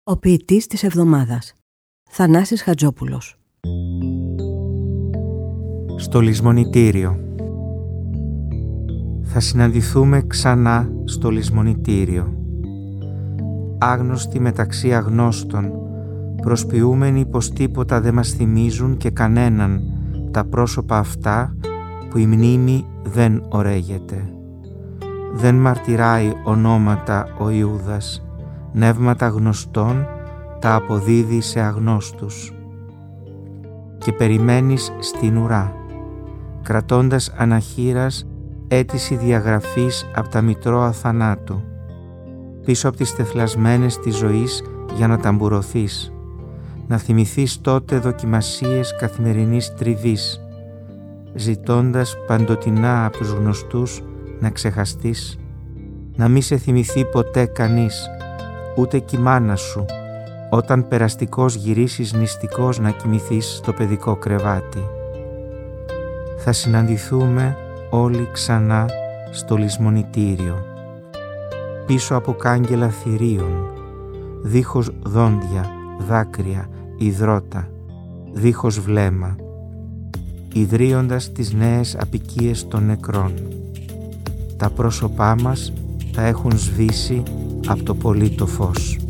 Ο ποιητής της εβδομάδας. Θανάσης Χατζόπουλος. Στο λησμονητήριο. Θα συναντηθούμε ξανά στο λησμονητήριο. Άγνωστοι μεταξύ αγνώστων, προσποιούμενοι πως τίποτα δεν μας θυμίζουν και κανέναν τα πρόσωπα αυτά που η μνήμη δεν ωραίγεται. Δεν μαρτυράει ονόματα ο Ιούδας, νεύματα γνωστών τα αποδίδει σε αγνώστους. Και περιμένεις στην ουρά, κρατώντας αναχείρας αίτηση διαγραφής από τα μητρώα θανάτου, πίσω από τις τεθλασμένες της ζωής για να ταμπουρωθείς, να θυμηθείς τότε δοκιμασίες καθημερινής τριβής, ζητώντας παντοτινά από τους γνωστούς να ξεχαστείς, να μη σε θυμηθεί ποτέ κανείς, ούτε κι η μάνα σου, όταν περαστικός γυρίσεις νηστικός να κοιμηθείς στο παιδικό κρεβάτι. Θα συναντηθούμε όλοι ξανά στο λησμονητήριο, πίσω από κάγκελα θηρίων, δίχως δόντια, δάκρυα, υδρότα, δίχως βλέμμα, ιδρύοντας τις νέες απικίες των νεκρών. Τα πρόσωπά μας θα έχουν σβήσει από το πολύ το φως.